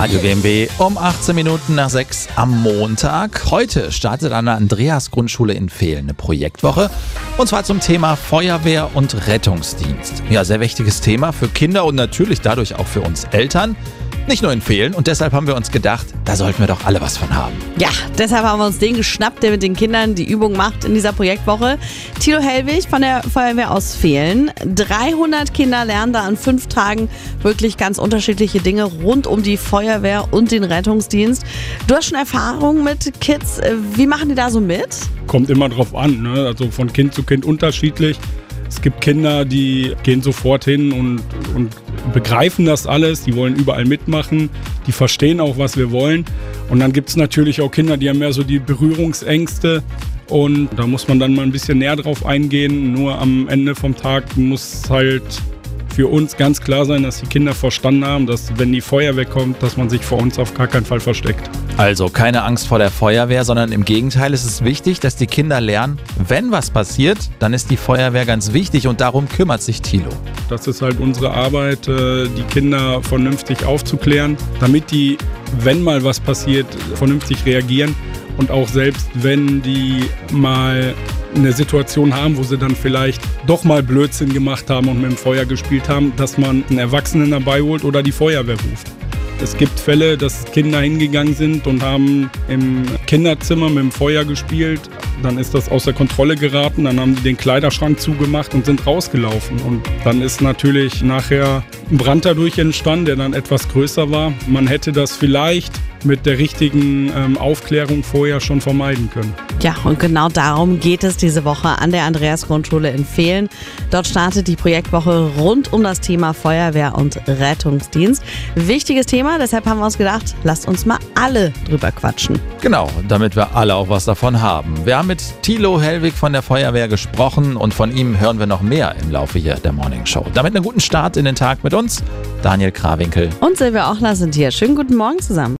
Radio GmbH um 18 Minuten nach 6 am Montag. Heute startet an der Andreas-Grundschule in Vehlen eine Projektwoche. Und zwar zum Thema Feuerwehr und Rettungsdienst. Ja, sehr wichtiges Thema für Kinder und natürlich dadurch auch für uns Eltern. Nicht nur in Vehlen. Und deshalb haben wir uns gedacht, da sollten wir doch alle was von haben. Ja, deshalb haben wir uns den geschnappt, der mit den Kindern die Übung macht in dieser Projektwoche. Thilo Hellwig von der Feuerwehr aus Vehlen. 300 Kinder lernen da an 5 Tagen wirklich ganz unterschiedliche Dinge rund um die Feuerwehr und den Rettungsdienst. Du hast schon Erfahrung mit Kids. Wie machen die da so mit? Kommt immer drauf an, ne? Also von Kind zu Kind unterschiedlich. Es gibt Kinder, die gehen sofort hin und begreifen das alles, die wollen überall mitmachen, die verstehen auch, was wir wollen. Und dann gibt es natürlich auch Kinder, die haben mehr so die Berührungsängste und da muss man dann mal ein bisschen näher drauf eingehen. Nur am Ende vom Tag muss halt für uns ganz klar sein, dass die Kinder verstanden haben, dass wenn die Feuerwehr kommt, dass man sich vor uns auf gar keinen Fall versteckt. Also keine Angst vor der Feuerwehr, sondern im Gegenteil, es ist wichtig, dass die Kinder lernen, wenn was passiert, dann ist die Feuerwehr ganz wichtig und darum kümmert sich Thilo. Das ist halt unsere Arbeit, die Kinder vernünftig aufzuklären, damit die, wenn mal was passiert, vernünftig reagieren und auch selbst wenn die mal eine Situation haben, wo sie dann vielleicht doch mal Blödsinn gemacht haben und mit dem Feuer gespielt haben, dass man einen Erwachsenen dabei holt oder die Feuerwehr ruft. Es gibt Fälle, dass Kinder hingegangen sind und haben im Kinderzimmer mit dem Feuer gespielt. Dann ist das außer Kontrolle geraten, dann haben die den Kleiderschrank zugemacht und sind rausgelaufen. Und dann ist natürlich nachher ein Brand dadurch entstanden, der dann etwas größer war. Man hätte das vielleicht mit der richtigen Aufklärung vorher schon vermeiden können. Ja, und genau darum geht es diese Woche an der Andreas-Grundschule in Vehlen. Dort startet die Projektwoche rund um das Thema Feuerwehr und Rettungsdienst. Wichtiges Thema, deshalb haben wir uns gedacht, lasst uns mal alle drüber quatschen. Genau, damit wir alle auch was davon haben. Wir haben mit Thilo Hellwig von der Feuerwehr gesprochen und von ihm hören wir noch mehr im Laufe hier der Morning Show. Damit einen guten Start in den Tag mit uns. Daniel Krawinkel und Silvia Ochler sind hier. Schönen guten Morgen zusammen.